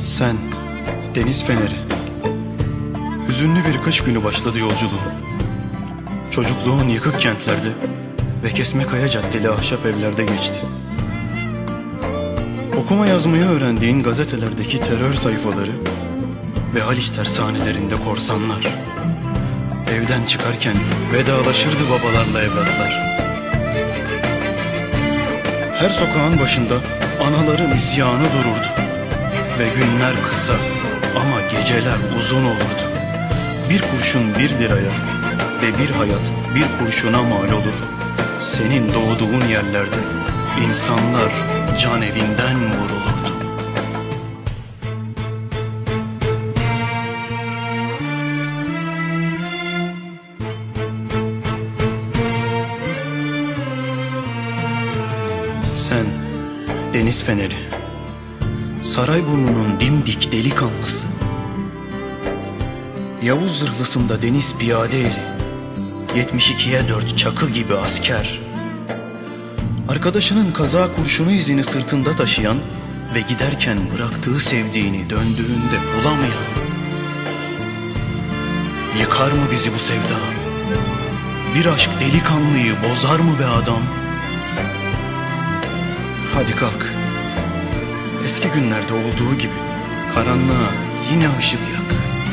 Sen, deniz feneri. Hüzünlü bir kış günü başladı yolculuğun. Çocukluğun yıkık kentlerde ve Kesmekaya caddeli ahşap evlerde geçti. Okuma yazmayı öğrendiğin gazetelerdeki terör sayfaları ve Haliç tersanelerinde korsanlar. Evden çıkarken vedalaşırdı babalarla evlatlar. Her sokağın başında anaların isyanı dururdu. Ve günler kısa ama geceler uzun olurdu. Bir kurşun 1 liraya ve bir hayat 1 kurşuna mal olur. Senin doğduğun yerlerde insanlar can evinden vurulurdu. Sen, deniz feneri. Sarayburnu'nun dimdik delikanlısı. Yavuz zırhlısında deniz piyade eri. 72'ye 4 çakı gibi asker. Arkadaşının kaza kurşunu izini sırtında taşıyan ve giderken bıraktığı sevdiğini döndüğünde bulamayan. Yıkar mı bizi bu sevda? Bir aşk delikanlıyı bozar mı be adam? Hadi kalk. Eski günlerde olduğu gibi karanlığa yine ışık yak.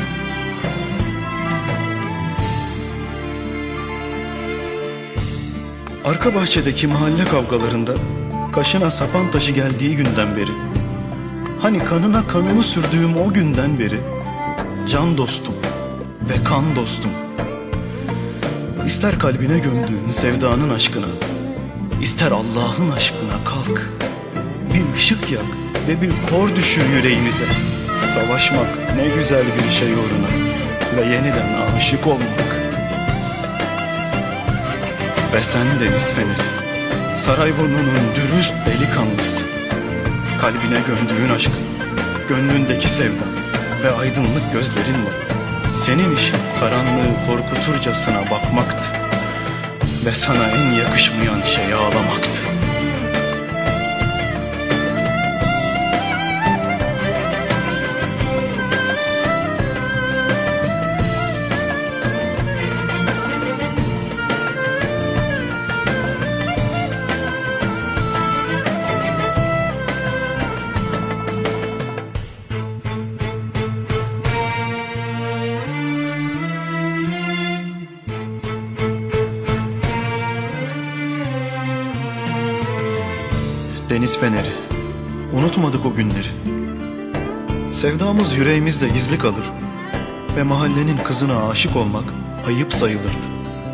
Arka bahçedeki mahalle kavgalarında kaşına sapan taşı geldiği günden beri, hani kanına kanımı sürdüğüm o günden beri, can dostum ve kan dostum. İster kalbine gömdüğün sevdanın aşkına, ister Allah'ın aşkına kalk. Bir ışık yak ve bir kor düşür yüreğimize. Savaşmak ne güzel bir şey uğruna ve yeniden aşık olmak. Ve sen deniz feneri, Sarayburnu'nun dürüst delikanlısı. Kalbine gömdüğün aşkın, gönlündeki sevdan ve aydınlık gözlerinle senin işin karanlığı korkuturcasına bakmaktı. Ve sana en yakışmayan şey ağlamaktı. Deniz feneri, unutmadık o günleri. Sevdamız yüreğimizde gizli kalır ve mahallenin kızına aşık olmak ayıp sayılırdı.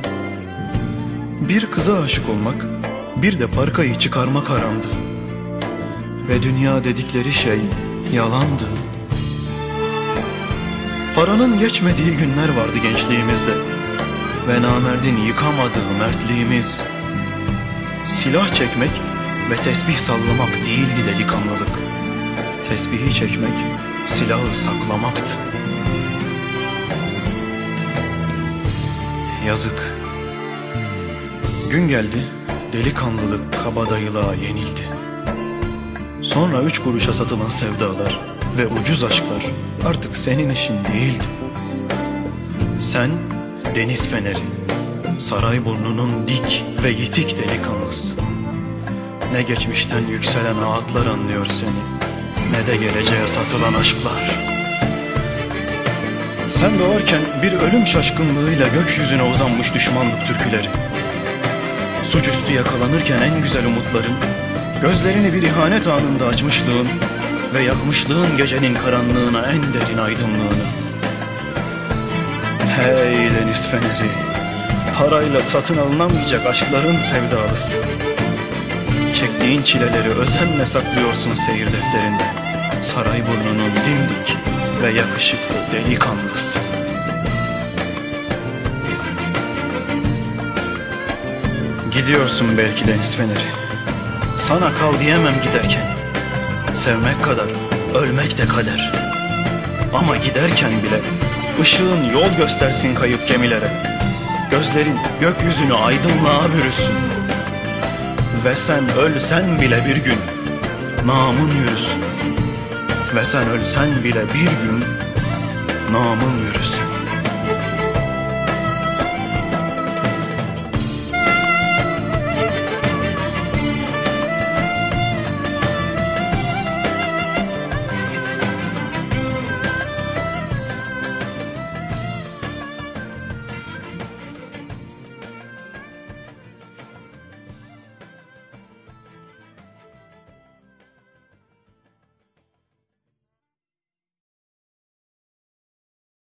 Bir kıza aşık olmak, bir de parkayı çıkarmak haramdı. Ve dünya dedikleri şey yalandı. Paranın geçmediği günler vardı gençliğimizde ve namerdin yıkamadığı mertliğimiz. Silah çekmek ve tesbih sallamak değildi delikanlılık. Tesbihi çekmek, silahı saklamaktı. Yazık. Gün geldi, delikanlılık kabadayılığa yenildi. Sonra 3 kuruşa satılan sevdalar ve ucuz aşklar artık senin işin değildi. Sen, deniz feneri, Sarayburnu'nun dik ve yitik delikanlısı. Ne geçmişten yükselen ağıtlar anlıyor seni, ne de geleceğe satılan aşklar. Sen doğarken bir ölüm şaşkınlığıyla gökyüzüne uzanmış düşmanlık türküleri. Suçüstü yakalanırken en güzel umutların, gözlerini bir ihanet anında açmışlığın ve yakmışlığın gecenin karanlığına en derin aydınlığını. Hey deniz feneri, parayla satın alınamayacak aşkların sevdalısı. Çektiğin çileleri özenle saklıyorsun seyir defterinde. Sarayburnu'nun dimdik ve yakışıklı delikanlısı. Gidiyorsun belki deniz feneri. Sana kal diyemem giderken. Sevmek kadar ölmek de kader. Ama giderken bile ışığın yol göstersin kayıp gemilere. Gözlerin gökyüzünü aydınlığa bürüsün. Ve sen ölsen bile bir gün namın yürüsün. Ve sen ölsen bile bir gün namın yürüsün.